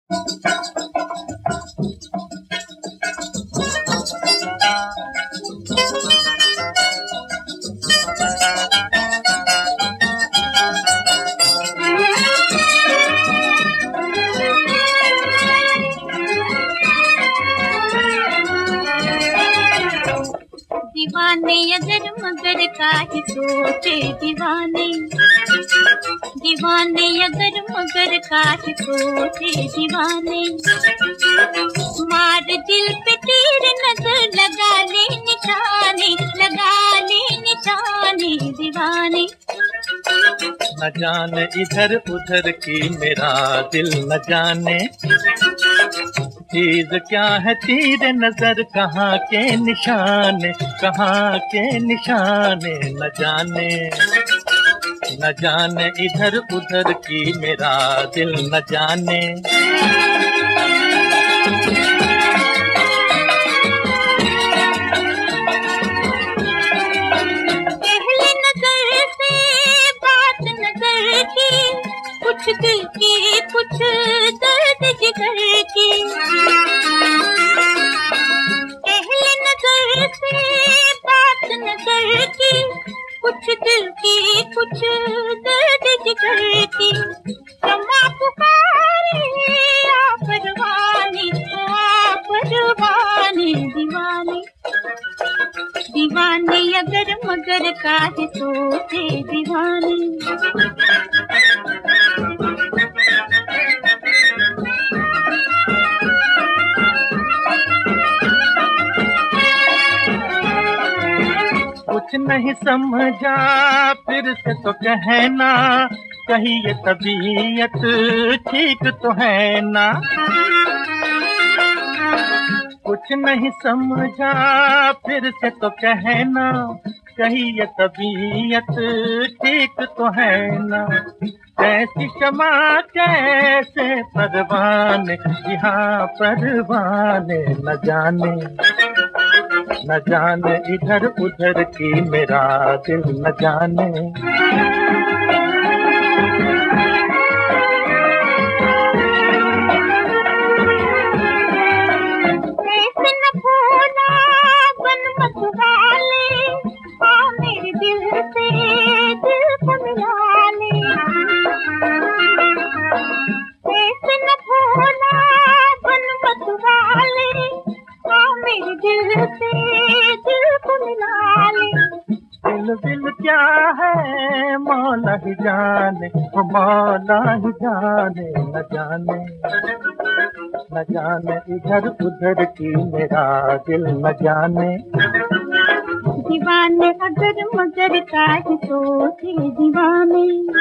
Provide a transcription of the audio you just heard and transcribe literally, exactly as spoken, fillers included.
दीवाने अगर मगर काहे सोचे दीवाने, दीवाने अगर मगर काहे सोचे दीवाने। मार दिल पे तीर नजर लगा ले निशाने, लगा ले निशाने दीवाने। न जाने इधर उधर की मेरा दिल न जाने, चीज क्या है तेरे नजर कहाँ के निशाने, कहाँ के निशाने न जाने। न जाने इधर उधर की मेरा दिल न जाने। पहले नजर से बात नजर की, कुछ दिल की कुछ दर्द जिगर की। पहले नजर से बात नजर की, कुछ दिल की कुछ दर्द जिगर की। क्षमा पुकारे आ परवाने, आ परवाने दीवाने। दीवाने अगर मगर काहे सोचे दीवाने। कुछ नहीं समझा फिर से तो कहना, कहीं ये तबीयत ठीक तो है ना। कुछ नहीं समझा फिर से तो कहना, कहीं ये तबीयत ठीक तो है ना। कैसी क्षमा कैसे परवाने, यहाँ परवाने न जाने। न जाने इधर उधर की मेरा दिल न जाने। ऐसे न भोला बन मत वाले, आ मेरे दिल से दिल को मिला ले। ऐसे न भोला बन मत वाले, आ मेरे दिल से दिल को मिला ले। दिल दिल क्या है मौला ही जाने, मौला ही जाने न जाने। न जाने इधर उधर की मेरा दिल न जाने। दीवाने अगर मगर काहे सोचे दीवाने।